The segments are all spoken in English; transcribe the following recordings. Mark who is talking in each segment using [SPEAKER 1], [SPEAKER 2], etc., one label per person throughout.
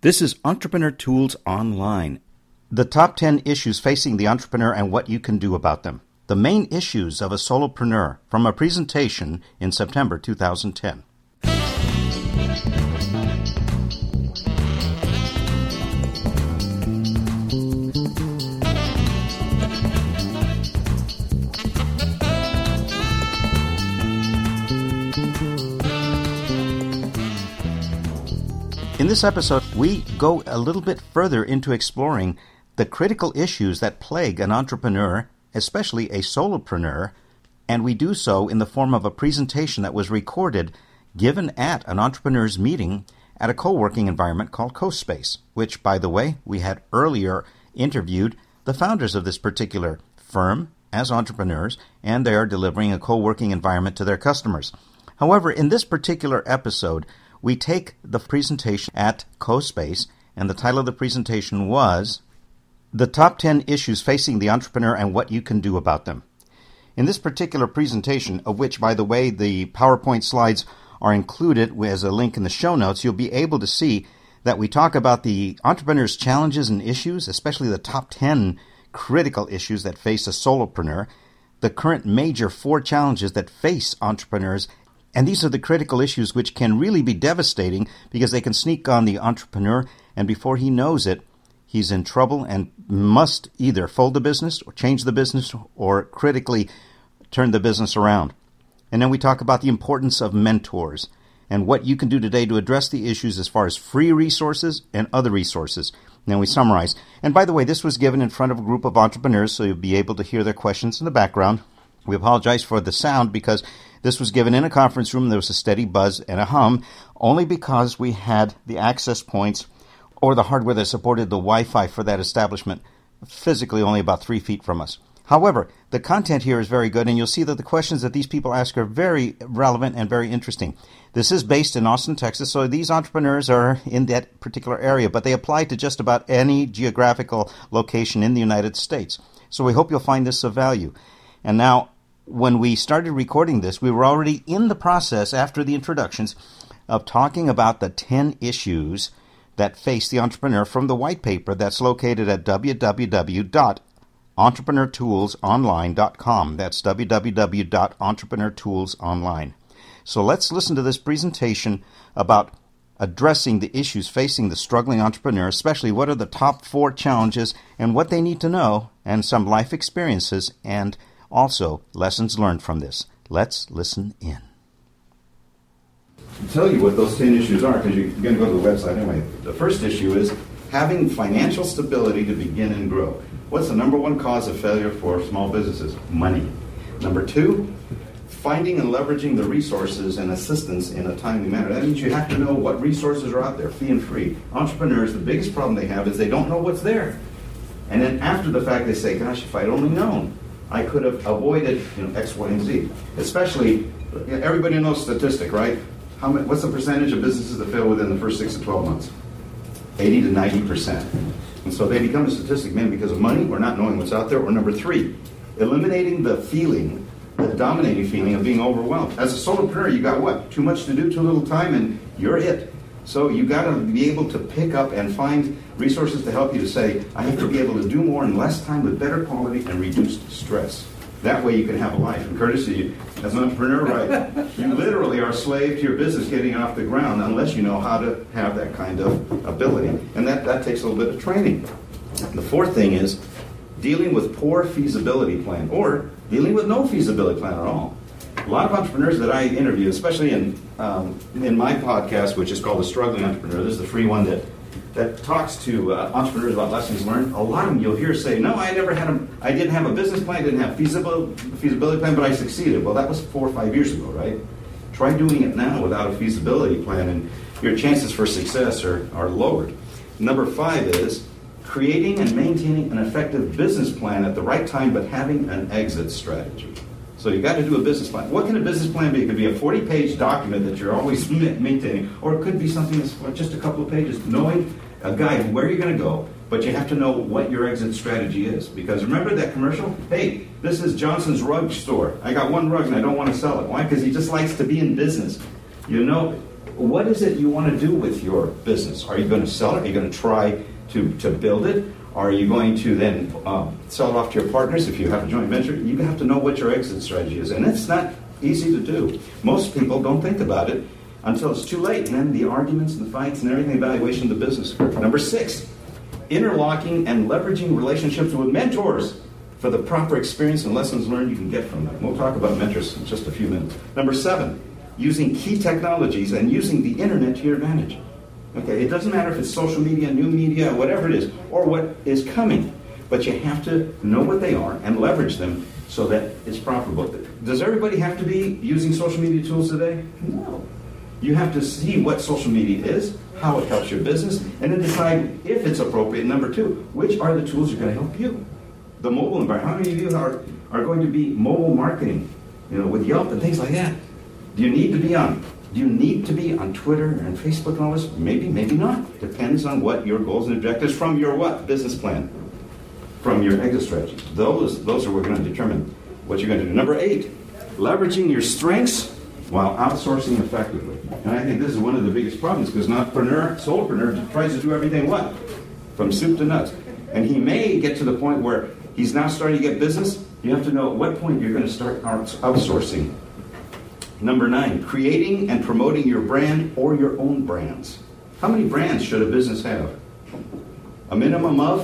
[SPEAKER 1] This is Entrepreneur Tools Online. The top 10 issues facing the entrepreneur and what you can do about them. The main issues of a solopreneur from a presentation in September 2010. In this episode, we go a little bit further into exploring the critical issues that plague an entrepreneur, especially a solopreneur, and we do so in the form of a presentation that was recorded, given at an entrepreneur's meeting at a co-working environment called CoSpace, which, by the way, we had earlier interviewed the founders of this particular firm as entrepreneurs, and they are delivering a co-working environment to their customers. However, in this particular episode, we take the presentation at CoSpace, and the title of the presentation was The Top 10 Issues Facing the Entrepreneur and What You Can Do About Them. In this particular presentation, of which, by the way, the PowerPoint slides are included as a link in the show notes, you'll be able to see that we talk about the entrepreneur's challenges and issues, especially the top 10 critical issues that face a solopreneur, the current major 4 challenges that face entrepreneurs. And these are the critical issues which can really be devastating because they can sneak on the entrepreneur, and before he knows it, he's in trouble and must either fold the business or change the business or critically turn the business around. And then we talk about the importance of mentors and what you can do today to address the issues as far as free resources and other resources. And then we summarize. And by the way, this was given in front of a group of entrepreneurs, so you'll be able to hear their questions in the background. We apologize for the sound because this was given in a conference room. There was a steady buzz and a hum, only because we had the access points or the hardware that supported the Wi-Fi for that establishment physically only about 3 feet from us. However, the content here is very good, and you'll see that the questions that these people ask are very relevant and very interesting. This is based in Austin, Texas, so these entrepreneurs are in that particular area, but they apply to just about any geographical location in the United States. So we hope you'll find this of value. And now, when we started recording this, we were already in the process, after the introductions, of talking about the 10 issues that face the entrepreneur from the white paper that's located at www.entrepreneurtoolsonline.com. That's www.entrepreneurtoolsonline. So let's listen to this presentation about addressing the issues facing the struggling entrepreneur, especially what are the top 4 challenges and what they need to know, and some life experiences and also lessons learned from this. Let's listen in.
[SPEAKER 2] I'll tell you what those 10 issues are, because you're going to go to the website anyway. The first issue is having financial stability to begin and grow. What's the number one cause of failure for small businesses? Money. Number 2, finding and leveraging the resources and assistance in a timely manner. That means you have to know what resources are out there, fee and free. Entrepreneurs, the biggest problem they have is they don't know what's there. And then after the fact, they say, gosh, if I'd only known, I could have avoided X, Y, and Z. Especially, everybody knows statistic, right? What's the percentage of businesses that fail within the first 6 to 12 months? 80 to 90%. And so they become a statistic, man, because of money or not knowing what's out there. Or number 3, eliminating the feeling, the dominating feeling of being overwhelmed. As a solopreneur, you got what? Too much to do, too little time, and you're it. So you got to be able to pick up and find resources to help you to say, I have to be able to do more in less time with better quality and reduced stress. That way you can have a life. And courtesy, as an entrepreneur, right, you literally are a slave to your business getting off the ground unless you know how to have that kind of ability. And that takes a little bit of training. The 4th thing is dealing with poor feasibility plan or dealing with no feasibility plan at all. A lot of entrepreneurs that I interview, especially in my podcast, which is called The Struggling Entrepreneur, this is the free one that talks to entrepreneurs about lessons learned. A lot of them you'll hear say, no, I didn't have a business plan, I didn't have feasibility plan, but I succeeded. Well, that was 4 or 5 years ago, right? Try doing it now without a feasibility plan, and your chances for success are lowered. Number 5 is creating and maintaining an effective business plan at the right time, but having an exit strategy. So you got to do a business plan. What can a business plan be? It could be a 40-page document that you're always maintaining, or it could be something that's just a couple of pages, knowing a guide where you're going to go, but you have to know what your exit strategy is. Because remember that commercial? Hey, this is Johnson's rug store. I got one rug and I don't want to sell it. Why? Because he just likes to be in business. You know, what is it you want to do with your business? Are you going to sell it? Are you going to try to build it? Are you going to then sell it off to your partners if you have a joint venture? You have to know what your exit strategy is. And it's not easy to do. Most people don't think about it until it's too late. And then the arguments and the fights and everything, evaluation of the business. Number 6, interlocking and leveraging relationships with mentors for the proper experience and lessons learned you can get from them. We'll talk about mentors in just a few minutes. Number 7, using key technologies and using the internet to your advantage. Okay, it doesn't matter if it's social media, new media, whatever it is, or what is coming, but you have to know what they are and leverage them so that it's profitable. Does everybody have to be using social media tools today? No. You have to see what social media is, how it helps your business, and then decide if it's appropriate. Number 2, which are the tools that are going to help you? The mobile environment. How many of you are going to be mobile marketing, with Yelp and things like that? Do you need to be on Twitter and Facebook and all this? Maybe, maybe not. Depends on what your goals and objectives from your what? Business plan. From your exit strategy. Those are what we're going to determine what you're going to do. Number 8, leveraging your strengths while outsourcing effectively. And I think this is one of the biggest problems because an entrepreneur, solopreneur, tries to do everything what? From soup to nuts. And he may get to the point where he's now starting to get business. You have to know at what point you're going to start outsourcing. Number 9, creating and promoting your brand or your own brands. How many brands should a business have? A minimum of?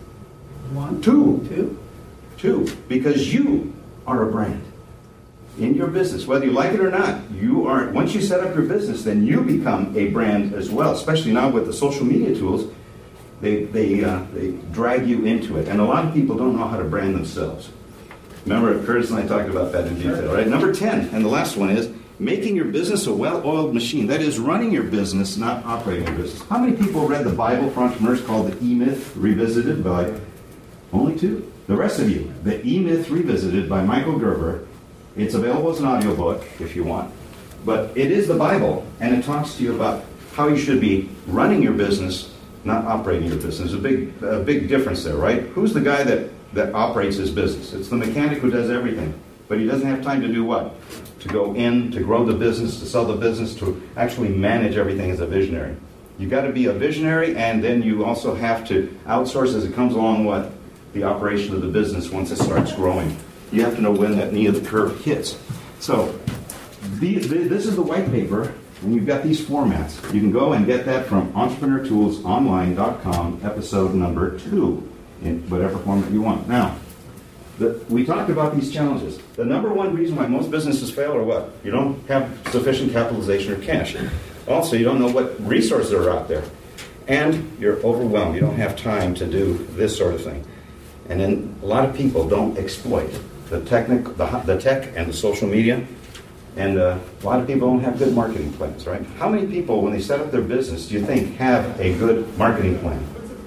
[SPEAKER 3] 1.
[SPEAKER 2] 2. 2. Because you are a brand in your business. Whether you like it or not, you are. Once you set up your business, then you become a brand as well, especially now with the social media tools. They drag you into it. And a lot of people don't know how to brand themselves. Remember, Curtis and I talked about that in detail, right? Number 10, and the last one is making your business a well-oiled machine. That is, running your business, not operating your business. How many people read the Bible for entrepreneurs called the E-Myth Revisited by? Only 2. The rest of you, the E-Myth Revisited by Michael Gerber. It's available as an audiobook if you want. But it is the Bible, and it talks to you about how you should be running your business, not operating your business. There's a big difference there, right? Who's the guy that operates his business? It's the mechanic who does everything. But he doesn't have time to do what? To go in, to grow the business, to sell the business, to actually manage everything as a visionary. You've got to be a visionary, and then you also have to outsource as it comes along what? The operation of the business once it starts growing. You have to know when that knee of the curve hits. So this is the white paper, and you've got these formats. You can go and get that from entrepreneurtoolsonline.com, episode number 2, in whatever format you want. Now, we talked about these challenges. The number one reason why most businesses fail are what? You don't have sufficient capitalization or cash. Also, you don't know what resources are out there. And you're overwhelmed. You don't have time to do this sort of thing. And then a lot of people don't exploit the tech and the social media. And a lot of people don't have good marketing plans, right? How many people, when they set up their business, do you think have a good marketing plan?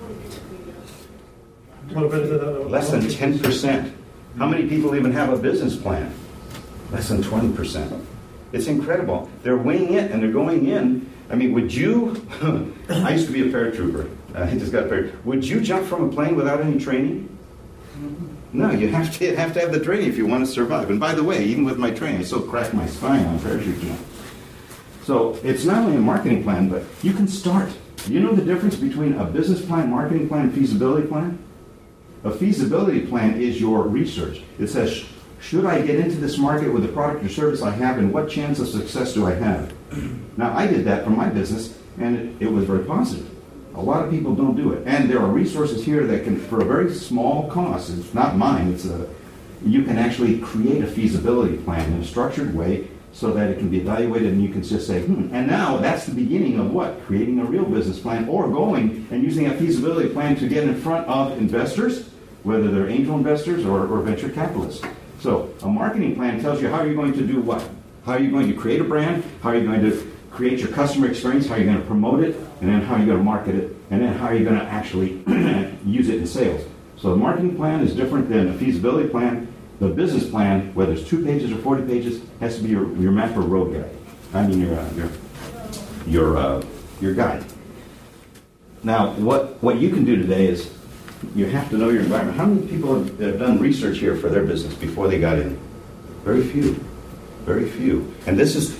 [SPEAKER 2] Less than 10%. How many people even have a business plan? Less than 20%. It's incredible. They're winging it and they're going in. I mean, would you... I used to be a paratrooper. I just got paratrooper. Would you jump from a plane without any training? No, you have to have the training if you want to survive. And by the way, even with my training, I still cracked my spine on parachute jump. So it's not only a marketing plan, but you can start. You know the difference between a business plan, marketing plan, and feasibility plan? A feasibility plan is your research. It says, should I get into this market with the product or service I have, and what chance of success do I have? Now, I did that for my business, and it was very positive. A lot of people don't do it. And there are resources here that can, for a very small cost, it's not mine, you can actually create a feasibility plan in a structured way so that it can be evaluated and you can just say, And now that's the beginning of what? Creating a real business plan, or going and using a feasibility plan to get in front of investors, whether they're angel investors or venture capitalists. So a marketing plan tells you how you're going to do what? How are you going to create a brand? How are you going to create your customer experience? How are you going to promote it? And then how are you going to market it? And then how are you going to actually use it in sales? So the marketing plan is different than a feasibility plan. The business plan, whether it's 2 pages or 40 pages, has to be your map or road guide. I mean your guide. Now, what you can do today is you have to know your environment. How many people have done research here for their business before they got in? Very few. Very few. And this is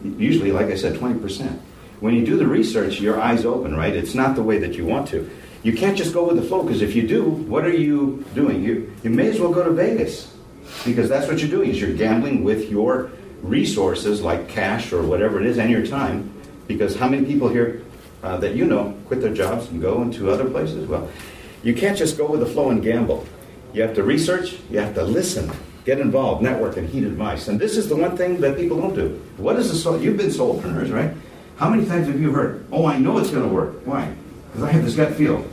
[SPEAKER 2] Usually, like I said, 20%. When you do the research, your eyes open, right? It's not the way that you want to. You can't just go with the flow, because if you do, what are you doing? You may as well go to Vegas, because that's what you're doing, is you're gambling with your resources, like cash or whatever it is, and your time. Because how many people here that you know quit their jobs and go into other places? Well, you can't just go with the flow and gamble. You have to research, you have to listen, get involved, network, and heed advice. And this is the one thing that people don't do. What is the soul? You've been soulpreneurs, right? How many times have you heard, oh, I know it's going to work? Why? Because I have this gut feel.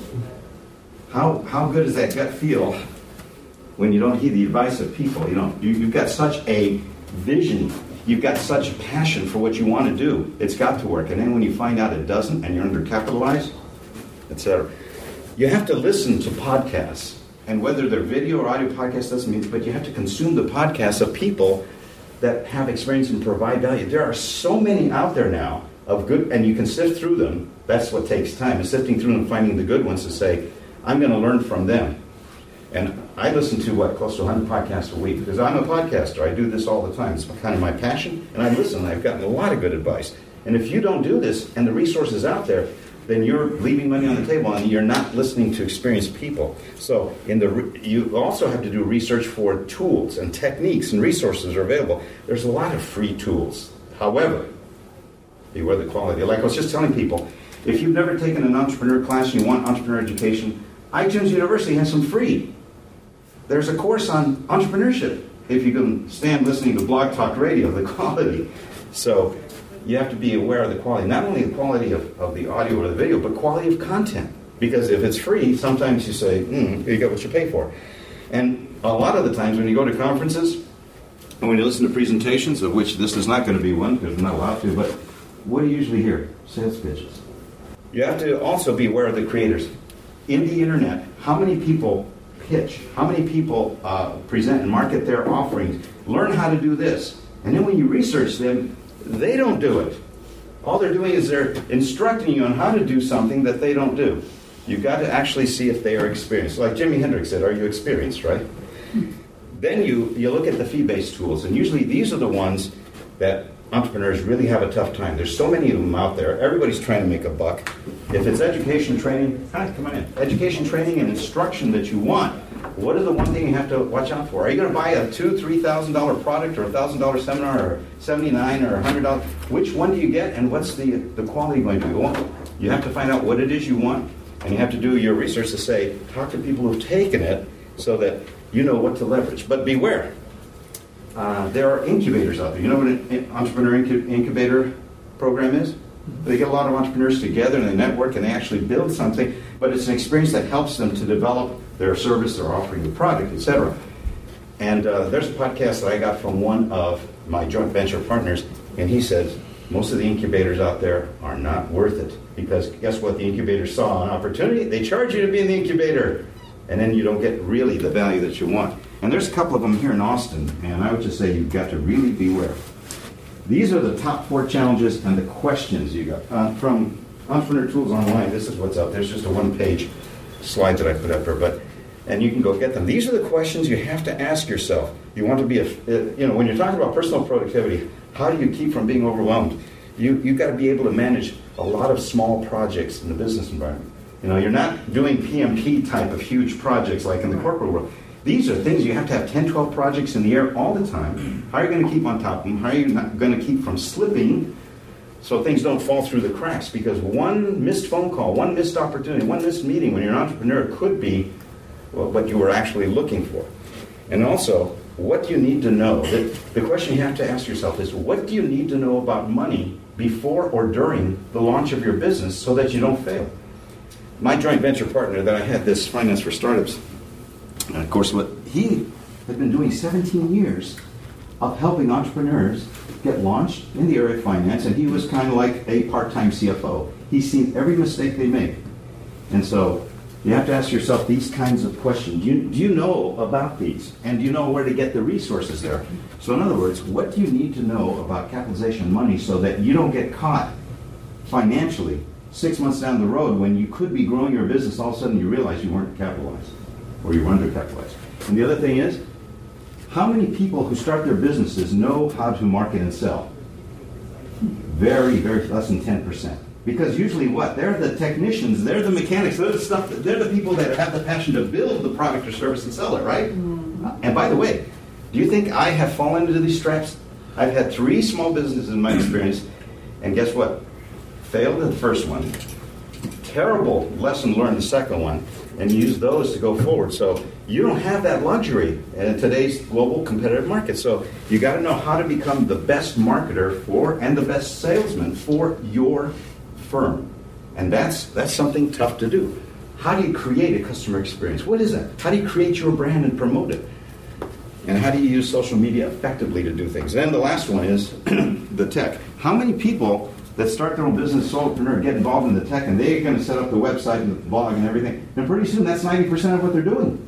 [SPEAKER 2] How good is that gut feel when you don't heed the advice of people? You've got such a vision. You've got such passion for what you want to do. It's got to work. And then when you find out it doesn't and you're undercapitalized, etc. You have to listen to podcasts. And whether they're video or audio podcasts doesn't mean, but you have to consume the podcasts of people that have experience and provide value. There are so many out there now of good, and you can sift through them. That's what takes time, is sifting through them, finding the good ones to say, I'm going to learn from them. And I listen to, close to 100 podcasts a week, because I'm a podcaster. I do this all the time. It's kind of my passion, and I listen, and I've gotten a lot of good advice. And if you don't do this, and the resources out there, then you're leaving money on the table, and you're not listening to experienced people. So you also have to do research for tools and techniques, and resources are available. There's a lot of free tools. However, beware the quality. Like I was just telling people, if you've never taken an entrepreneur class and you want entrepreneur education, iTunes University has some free. There's a course on entrepreneurship, if you can stand listening to Blog Talk Radio, the quality. So you have to be aware of the quality, not only the quality of the audio or the video, but quality of content. Because if it's free, sometimes you say, you get what you pay for. And a lot of the times when you go to conferences, and when you listen to presentations, of which this is not going to be one, because we're not allowed to, but what do you usually hear? Sales pitches. You have to also be aware of the creators. In the internet, how many people pitch? How many people present and market their offerings? Learn how to do this. And then when you research them, they don't do it. All they're doing is they're instructing you on how to do something that they don't do. You've got to actually see if they are experienced. Like Jimi Hendrix said, are you experienced, right? Then you look at the fee-based tools, and usually these are the ones that entrepreneurs really have a tough time. There's so many of them out there. Everybody's trying to make a buck. If it's education training, come on in. Education training and instruction that you want, what is the one thing you have to watch out for? Are you going to buy a $2,000, $3,000 product, or a $1,000 seminar, or $79 or $100? Which one do you get, and what's the quality going to be? Well, you have to find out what it is you want, and you have to do your research to say, talk to people who've taken it so that you know what to leverage. But beware. There are incubators out there. You know what an entrepreneur incubator program is? They get a lot of entrepreneurs together and they network and they actually build something, but it's an experience that helps them to develop their service, their offering, the product, etc. And there's a podcast that I got from one of my joint venture partners, and he says, most of the incubators out there are not worth it, because guess what? The incubator saw an opportunity. They charge you to be in the incubator, and then you don't get really the value that you want. And there's a couple of them here in Austin, and I would just say you've got to really beware. These are the top 4 challenges and the questions you got. From Entrepreneur Tools Online, this is what's up. There's just a one-page slide that I put up there, and you can go get them. These are the questions you have to ask yourself. You want to be, when you're talking about personal productivity, how do you keep from being overwhelmed? You've got to be able to manage a lot of small projects in the business environment. You're not doing PMP type of huge projects like in the corporate world. These are things you have to have 10, 12 projects in the air all the time. How are you going to keep on top of them? How are you not going to keep from slipping so things don't fall through the cracks? Because one missed phone call, one missed opportunity, one missed meeting when you're an entrepreneur could be what you were actually looking for. And also, what do you need to know? The question you have to ask yourself is, what do you need to know about money before or during the launch of your business so that you don't fail? My joint venture partner that I had, this Finance for Startups, and of course, what he had been doing 17 years of helping entrepreneurs get launched in the area of finance, and he was kind of like a part-time CFO. He's seen every mistake they make. And so you have to ask yourself these kinds of questions. Do you know about these? And do you know where to get the resources there? So in other words, what do you need to know about capitalization money so that you don't get caught financially 6 months down the road when you could be growing your business, all of a sudden you realize you weren't capitalized or you were undercapitalized. And the other thing is, how many people who start their businesses know how to market and sell? Very, very less than 10%. Because usually what? They're the technicians, they're the mechanics, they're the people that have the passion to build the product or service and sell it, right? And by the way, do you think I have fallen into these traps? I've had 3 small businesses in my experience, and guess what? Failed at the first one. Terrible lesson learned the second one, and use those to go forward. So you don't have that luxury in today's global competitive market. So you got to know how to become the best marketer for and the best salesman for your firm. And that's something tough to do. How do you create a customer experience? What is that? How do you create your brand and promote it? And how do you use social media effectively to do things? And the last one is the tech. How many people that start their own business, solopreneur, get involved in the tech, and they're going to set up the website and the blog and everything, and pretty soon that's 90% of what they're doing.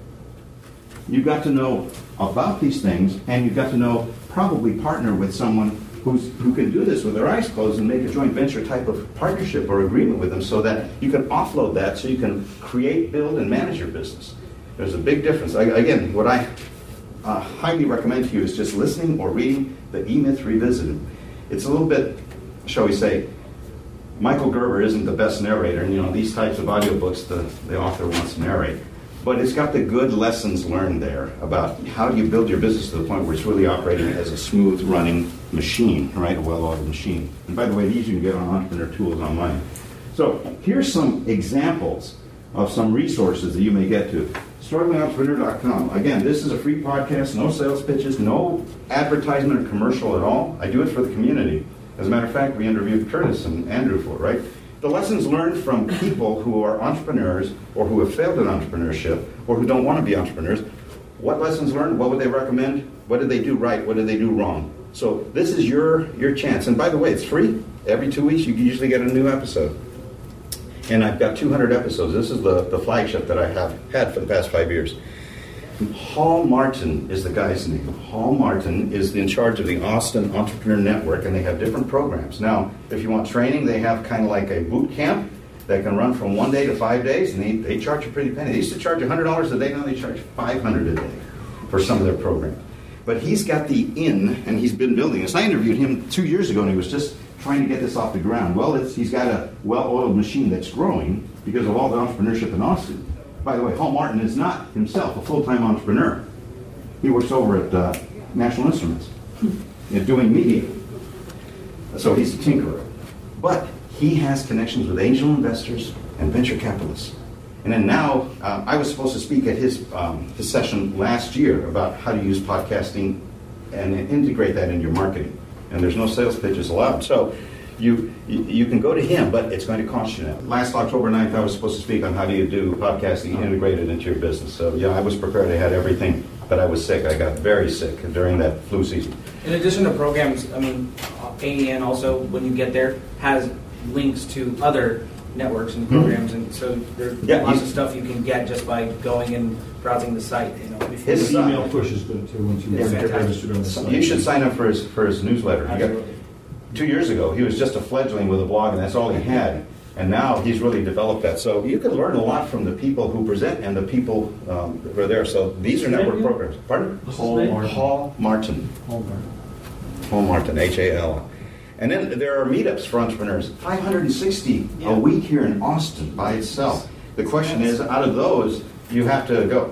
[SPEAKER 2] You've got to know about these things, and you've got to know, probably partner with someone who can do this with their eyes closed and make a joint venture type of partnership or agreement with them so that you can offload that so you can create, build, and manage your business. There's a big difference. Again, what I highly recommend to you is just listening or reading the E-Myth Revisited. It's a little bit, shall we say, Michael Gerber isn't the best narrator, and these types of audiobooks the author wants to narrate. But it's got the good lessons learned there about how do you build your business to the point where it's really operating as a smooth running machine, right? A well-oiled machine. And by the way, these you can get on Entrepreneur Tools online. So here's some examples of some resources that you may get to. StrugglingEntrepreneur.com. Again, this is a free podcast, no sales pitches, no advertisement or commercial at all. I do it for the community. As a matter of fact, we interviewed Curtis and Andrew for it, right? The lessons learned from people who are entrepreneurs or who have failed in entrepreneurship or who don't want to be entrepreneurs. What lessons learned? What would they recommend? What did they do right? What did they do wrong? So this is your chance. And by the way, it's free. Every 2 weeks you usually get a new episode. And I've got 200 episodes. This is the flagship that I have had for the past 5 years. Hall Martin is the guy's name. Hall Martin is in charge of the Austin Entrepreneur Network, and they have different programs. Now, if you want training, they have kind of like a boot camp that can run from 1 day to 5 days, and they charge a pretty penny. They used to charge $100 a day, now they charge $500 a day for some of their programs. But he's got the in, and he's been building this. I interviewed him 2 years ago, and he was just trying to get this off the ground. Well, he's got a well-oiled machine that's growing because of all the entrepreneurship in Austin. By the way, Hall Martin is not himself a full-time entrepreneur. He works over at National Instruments doing media. So he's a tinkerer. But he has connections with angel investors and venture capitalists. And then now, I was supposed to speak at his session last year about how to use podcasting and integrate that in your marketing. And there's no sales pitches allowed. So you can go to him, but it's going to cost you now. Last October 9th, I was supposed to speak on how do you do podcasting integrated into your business. So yeah, I was prepared. I had everything, but I was sick. I got very sick during that flu season.
[SPEAKER 4] In addition to programs, AEN also, when you get there, has links to other networks and programs, and so there's lots of stuff you can get just by going and browsing the site.
[SPEAKER 3] His email push is good too once you get registered on the site.
[SPEAKER 2] You should sign up for his newsletter.
[SPEAKER 4] Absolutely.
[SPEAKER 2] 2 years ago, he was just a fledgling with a blog, and that's all he had. And now he's really developed that. So you can learn a lot from the people who present and the people who are there. So these are network programs. Pardon? Hall Martin. Hall Martin, H-A-L. And then there are meetups for entrepreneurs. 560 a week here in Austin by itself. The question is, out of those, you have to go.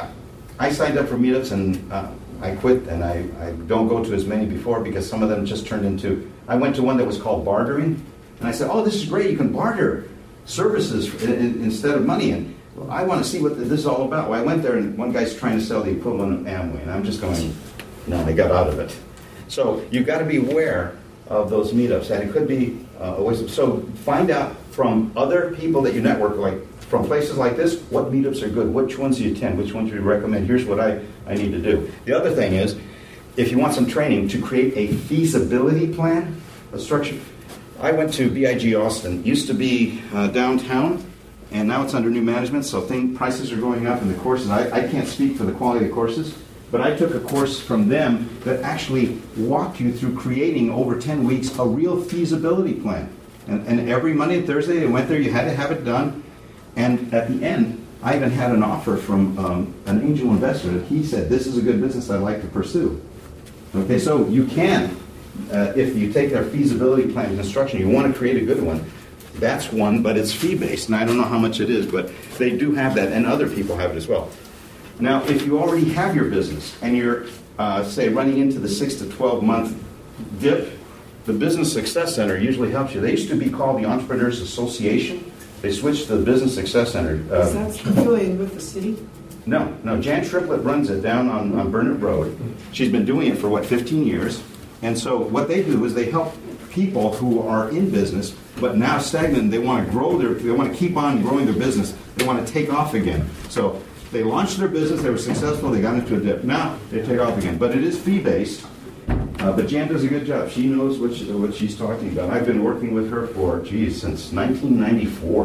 [SPEAKER 2] I signed up for meetups and I quit, and I don't go to as many before because some of them just turned into. I went to one that was called bartering, and I said, "Oh, this is great! You can barter services instead of money." And I want to see what this is all about. Well, I went there, and one guy's trying to sell the equivalent of Amway, and I'm just going, "No, I got out of it." So you've got to be aware of those meetups, and it could be a waste of. So find out from other people that you network, like from places like this, what meetups are good, which ones do you attend, which ones do you recommend. Here's what I need to do. The other thing is, if you want some training to create a feasibility plan, a structure. I went to BIG Austin. Used to be downtown, and now it's under new management, so prices are going up, and the courses, I can't speak for the quality of the courses, but I took a course from them that actually walked you through creating over 10 weeks a real feasibility plan. And every Monday and Thursday I went there, you had to have it done. And at the end, I even had an offer from an angel investor. He said, "This is a good business I'd like to pursue." Okay, so you can if you take their feasibility plan and instruction, you want to create a good one. That's one, but it's fee-based, and I don't know how much it is, but they do have that, and other people have it as well. Now, if you already have your business and you're, say, running into the 6 to 12 month dip, the Business Success Center usually helps you. They used to be called the Entrepreneurs Association. They switched to the Business Success Center.
[SPEAKER 5] Is that affiliated with the city?
[SPEAKER 2] No. Jan Triplett runs it down on Burnett Road. She's been doing it for, 15 years. And so what they do is they help people who are in business, but now stagnant. They want to grow they want to keep on growing their business. They want to take off again. So they launched their business, they were successful, they got into a dip. Now they take off again. But it is fee-based. But Jan does a good job. She knows what she's talking about. I've been working with her since 1994.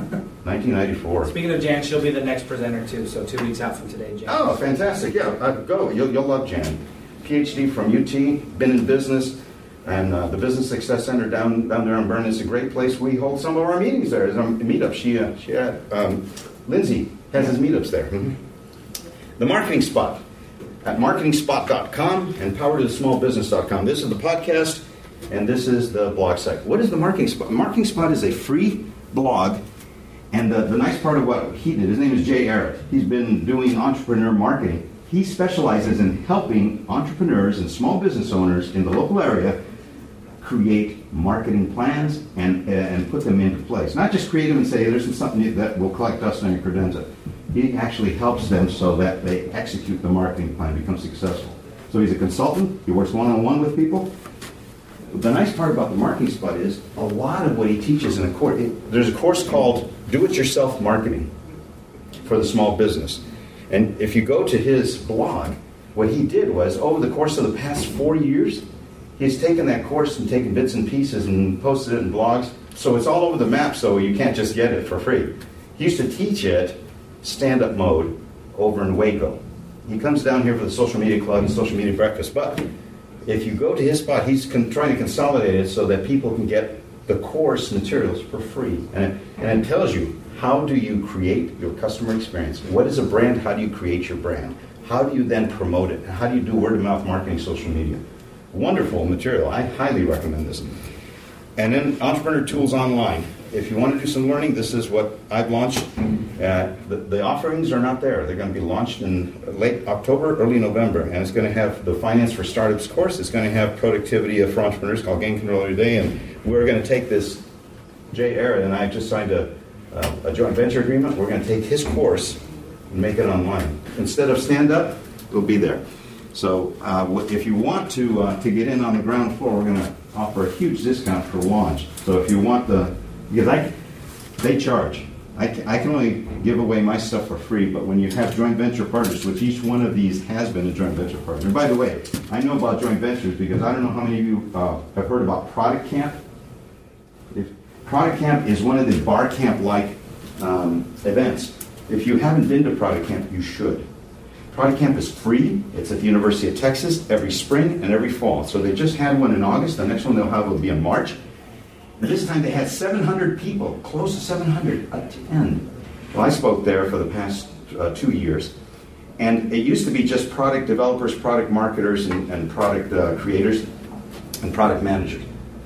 [SPEAKER 2] 1994.
[SPEAKER 4] Speaking of Jan, she'll be the next presenter too, so 2 weeks out from today, Jan.
[SPEAKER 2] Oh, fantastic. Yeah, go. You'll love Jan. PhD from UT, been in business, and the Business Success Center down there on Burnett is a great place. We hold some of our meetings there as a meetup. Lindsay has his meetups there. Mm-hmm. The Marketing Spot at marketingspot.com and powertothesmallbusiness.com. This is the podcast, and this is the blog site. What is the Marketing Spot? Marketing Spot is a free blog, and the nice part of what he did, his name is Jay Arrett. He's been doing entrepreneur marketing. He specializes in helping entrepreneurs and small business owners in the local area create marketing plans and put them into place. Not just create them and say, there's something that will collect dust on your credenza. He actually helps them so that they execute the marketing plan, become successful. So he's a consultant. He works one-on-one with people. The nice part about the Marketing Spot is a lot of what he teaches in a course. There's a course called Do-It-Yourself Marketing for the Small Business. And if you go to his blog, what he did was, over the course of the past 4 years, he's taken that course and taken bits and pieces and posted it in blogs. So it's all over the map, so you can't just get it for free. He used to teach it stand-up mode over in Waco. He comes down here for the social media club and social media breakfast. But if you go to his spot, he's trying to consolidate it so that people can get the course materials for free. And it tells you, how do you create your customer experience? What is a brand? How do you create your brand? How do you then promote it? How do you do word-of-mouth marketing, social media? Wonderful material. I highly recommend this. And then Entrepreneur Tools Online. If you want to do some learning, this is what I've launched. The offerings are not there. They're going to be launched in late October, early November. And it's going to have the Finance for Startups course. It's going to have Productivity for Entrepreneurs called Gain Control Every Day. And we're going to take this, Jay Arrett and I just signed a joint venture agreement. We're going to take his course and make it online. Instead of stand-up, it'll be there. So if you want to get in on the ground floor, we're going to offer a huge discount for launch. So if you want because they charge. I can only give away my stuff for free, but when you have joint venture partners, which each one of these has been a joint venture partner. By the way, I know about joint ventures because I don't know how many of you have heard about Product Camp. Product Camp is one of the bar camp-like events. If you haven't been to Product Camp, you should. Product Camp is free. It's at the University of Texas every spring and every fall. So they just had one in August. The next one they'll have will be in March. And this time they had 700 people, close to 700, attend. Well, I spoke there for the past 2 years. And it used to be just product developers, product marketers, and product creators, and product managers.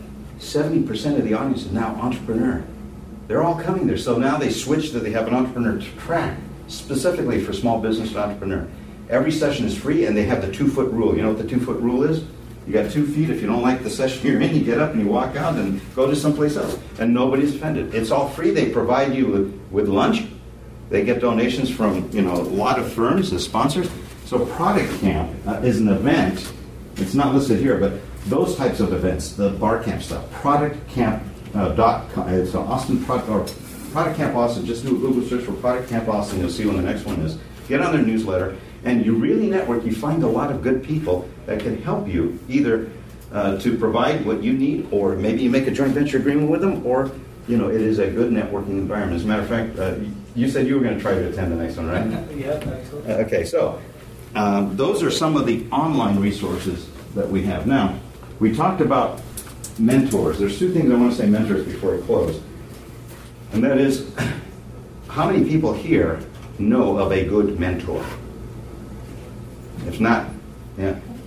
[SPEAKER 2] 70% of the audience is now entrepreneur. They're all coming there. So now they switched that they have an entrepreneur track specifically for small business and entrepreneur. Every session is free, and they have the 2-foot rule. You know what the 2-foot rule is? You got 2 feet. If you don't like the session you're in, you get up and you walk out and go to someplace else. And nobody's offended. It's all free. They provide you with lunch. They get donations from a lot of firms as sponsors. So Product Camp is an event. It's not listed here, but those types of events, the bar camp stuff, productcamp.com. It's Austin Product Camp Austin. Just do a Google search for Product Camp Austin. You'll see when the next one is. Get on their newsletter, and you really network. You find a lot of good people that can help you either to provide what you need, or maybe you make a joint venture agreement with them, or it is a good networking environment. As a matter of fact, you said you were going to try to attend the next one, right?
[SPEAKER 4] Yeah, absolutely.
[SPEAKER 2] Okay, so those are some of the online resources that we have. Now, we talked about mentors. There's 2 things I want to say mentors before I close. And that is, how many people here know of a good mentor? If not, yeah.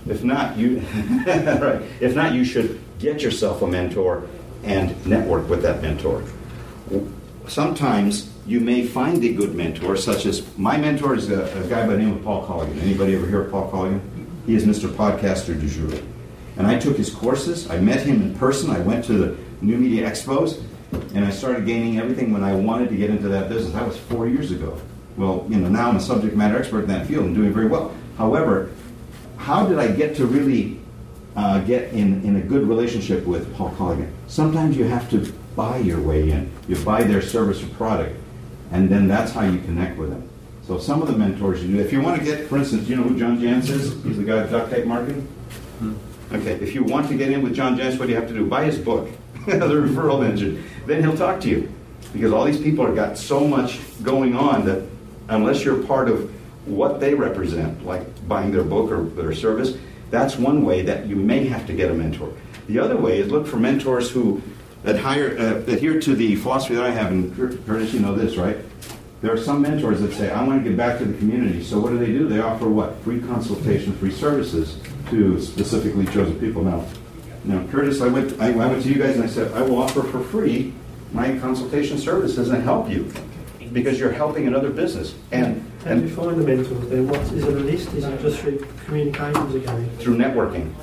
[SPEAKER 2] If not, you right. If not, you should get yourself a mentor and network with that mentor. Sometimes you may find a good mentor, such as my mentor is a guy by the name of Paul Colligan. Anybody ever hear of Paul Colligan? He is Mr. Podcaster du jour. And I took his courses. I met him in person. I went to the New Media Expos, and I started gaining everything when I wanted to get into that business. That was 4 years ago. Well, now I'm a subject matter expert in that field and doing very well. However, how did I get to really get in a good relationship with Paul Colligan? Sometimes you have to buy your way in. You buy their service or product, and then that's how you connect with them. So some of the mentors you do, if you want to get, for instance, you know who John Jantz is? He's the guy with duct tape marketing. Okay, if you want to get in with John Jantz, what do you have to do? Buy his book, The Referral Engine. Then he'll talk to you. Because all these people have got so much going on that unless you're part of what they represent, like buying their book or their service, that's one way that you may have to get a mentor. The other way is look for mentors who adhere to the philosophy that I have, and Curtis, you know this, right? There are some mentors that say, I want to give back to the community. So what do? They offer what? Free consultation, free services to specifically chosen people. Now, Curtis, I went to you guys and I said, I will offer for free my consultation services and help you because you're helping another business. And
[SPEAKER 6] you find the mentors then? What is it, a list? Is it just through communications again?
[SPEAKER 2] Through networking.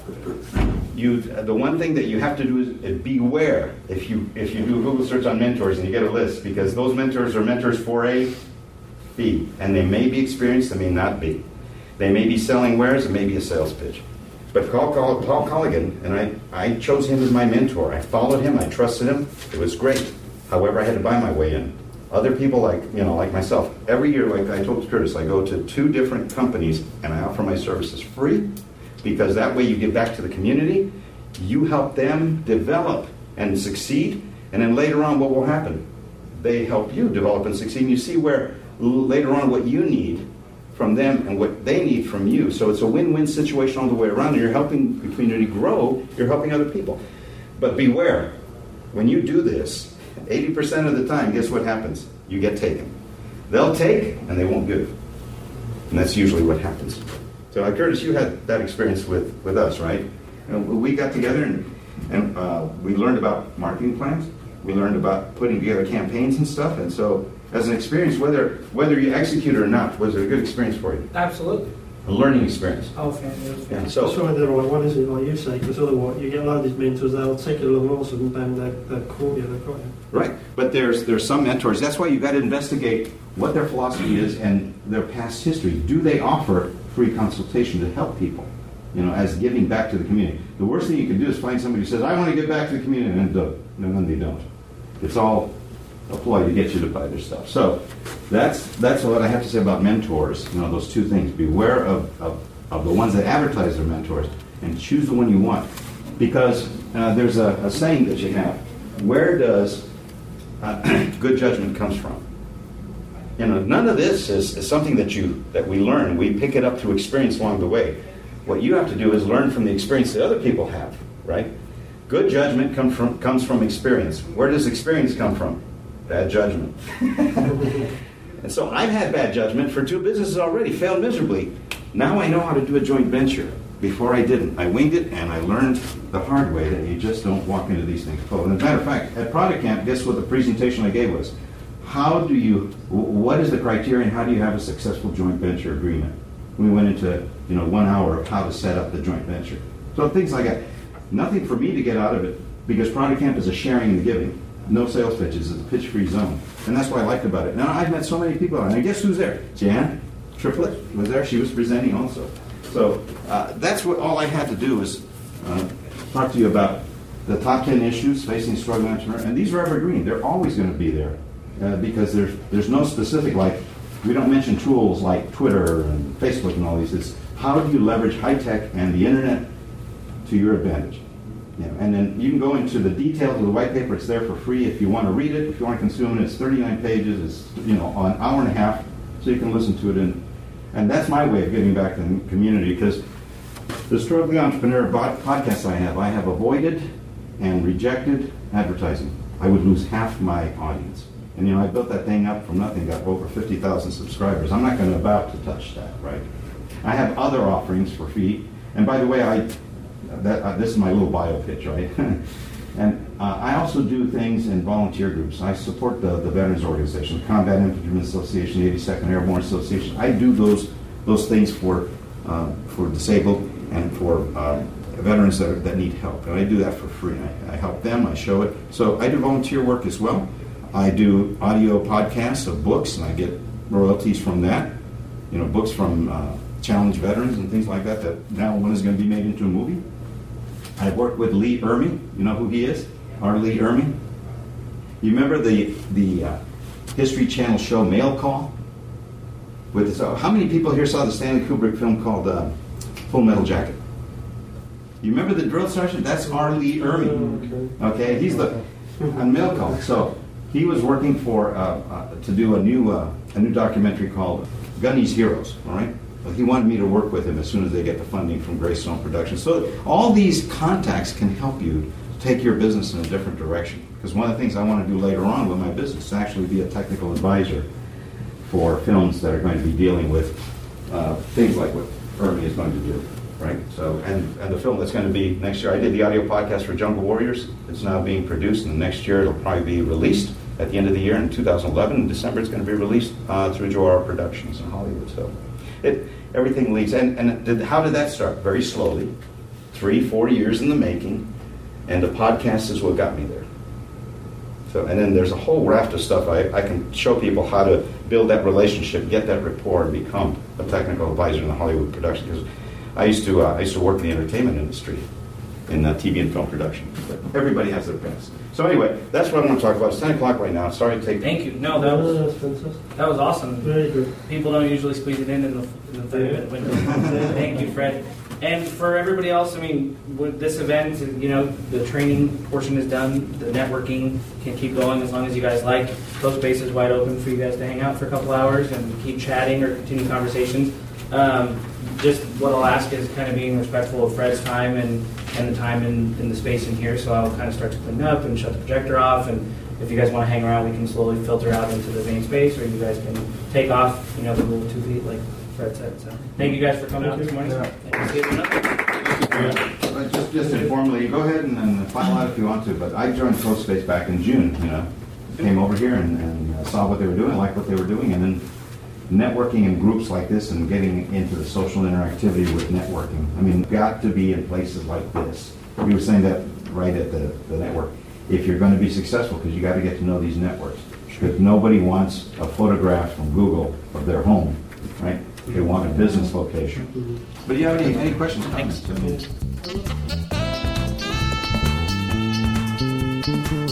[SPEAKER 2] The one thing that you have to do is beware if you do a Google search on mentors and you get a list, because those mentors are mentors for a fee, and they may be experienced, they may not be. They may be selling wares, it may be a sales pitch. But Paul Colligan, and I chose him as my mentor. I followed him, I trusted him. It was great. However, I had to buy my way in. Other people like myself, every year, like I told Curtis, I go to 2 different companies and I offer my services free, because that way you give back to the community, you help them develop and succeed, and then later on what will happen? They help you develop and succeed, and you see where later on what you need from them and what they need from you. So it's a win-win situation all the way around, and you're helping the community grow, you're helping other people. But beware, when you do this, 80% of the time, guess what happens? You get taken. They'll take and they won't give. And that's usually what happens. So Curtis, you had that experience with us, right? We got together and we learned about marketing plans. We learned about putting together campaigns and stuff. And so as an experience, whether you execute it or not, was it a good experience for you?
[SPEAKER 4] Absolutely.
[SPEAKER 2] A learning experience.
[SPEAKER 4] Oh, fantastic.
[SPEAKER 2] Yeah,
[SPEAKER 6] So
[SPEAKER 2] so
[SPEAKER 6] find the right one, isn't it, like you say? Because otherwise you get a lot of these mentors, they'll take it along awesome, and they'll call you, they've got you.
[SPEAKER 2] right, but there's some mentors. That's why you've got to investigate what their philosophy is and their past history. Do they offer free consultation to help people? As giving back to the community. The worst thing you can do is find somebody who says, I want to give back to the community, and then they don't. It's all a ploy to get you to buy their stuff. So that's what I have to say about mentors. Those 2 things. Beware of the ones that advertise their mentors, and choose the one you want. Because there's a saying that you have. Where does good judgment comes from? None of this is something that we learn. We pick it up through experience along the way. What you have to do is learn from the experience that other people have, right? Good judgment comes from experience. Where does experience come from? Bad judgment. And so I've had bad judgment for 2 businesses already, failed miserably. Now I know how to do a joint venture. Before I didn't. I winged it, and I learned the hard way that you just don't walk into these things cold. And as a matter of fact, at Product Camp, guess what the presentation I gave was? What is the criteria, and how do you have a successful joint venture agreement? We went into 1 hour of how to set up the joint venture. So things like that. Nothing for me to get out of it, because Product Camp is a sharing and giving. No sales pitches. It's a pitch-free zone. And that's what I liked about it. Now, I've met so many people, and guess who's there? Jan Triplett was there. She was presenting also. So that's what all I had to do is talk to you about the top 10 issues facing struggling entrepreneurs. And these are evergreen. They're always going to be there because there's no specific, like, we don't mention tools like Twitter and Facebook and all these. It's how do you leverage high tech and the internet to your advantage? And then you can go into the details of the white paper. It's there for free if you want to read it. If you want to consume it, it's 39 pages. It's an hour and a half, so you can listen to it. And that's my way of giving back to the community, because the Struggling Entrepreneur podcast I have avoided and rejected advertising. I would lose half my audience. And I built that thing up from nothing, got over 50,000 subscribers. I'm not going to about to touch that, right? I have other offerings for free, And by the way, this is my little bio pitch, right? And I also do things in volunteer groups. I support the Veterans Organization, the Combat Infantrymen Association, the 82nd Airborne Association. I do those things for disabled and for veterans that need help. And I do that for free. I help them, I show it. So I do volunteer work as well. I do audio podcasts of books, and I get royalties from that. You know, books from challenged veterans and things like that now one is going to be made into a movie. I've worked with Lee Ermey. You know who he is? Our Lee Ermey. You remember the History Channel show Mail Call? How many people here saw the Stanley Kubrick film called Full Metal Jacket? You remember the drill sergeant? That's R. Lee Ermey. Okay, he's on Mail Call. So he was working to do a new documentary called Gunny's Heroes. All right, but he wanted me to work with him as soon as they get the funding from Greystone Productions. So all these contacts can help you take your business in a different direction. Because one of the things I want to do later on with my business is actually be a technical advisor for films that are going to be dealing with things like what Ermey is going to do. Right. So, and the film that's going to be next year, I did the audio podcast for Jungle Warriors. It's now being produced, and next year it'll probably be released at the end of the year in 2011. In December, it's going to be released through Joe R. Productions in Hollywood. So, everything leads. And how did that start? Very slowly, 3-4 years in the making, and the podcast is what got me there. So, and then there's a whole raft of stuff I can show people how to build that relationship, get that rapport, and become a technical advisor in the Hollywood production. Because I used to work in the entertainment industry, in TV and film production. But everybody has their past. So anyway, that's what I want to talk about. It's 10 o'clock right now. Sorry to take...
[SPEAKER 4] Thank you. No, that was awesome.
[SPEAKER 6] Very good.
[SPEAKER 4] People don't usually squeeze it in the 30-minute window. Thank you, Fred. And for everybody else, I mean, with this event, you know, the training portion is done. The networking can keep going as long as you guys like. Those spaces wide open for you guys to hang out for a couple hours and keep chatting or continue conversations. Just what I'll ask is kind of being respectful of Fred's time and the time in the space in here. So I'll kind of start to clean up and shut the projector off. And if you guys want to hang around, we can slowly filter out into the main space, or you guys can take off, you know, the little 2 feet like Fred said. So thank you guys for coming out this morning.
[SPEAKER 2] Just informally, go ahead and file out if you want to. But I joined CoSpace back in June. You know, came over here and saw what they were doing, liked what they were doing, and then networking in groups like this and getting into the social interactivity with networking. I mean, got to be in places like this. We were saying that right at the network. If you're going to be successful, because you got to get to know these networks. Because nobody wants a photograph from Google of their home, right? They want a business location. But do you have any questions?
[SPEAKER 4] Thanks.
[SPEAKER 2] Comments?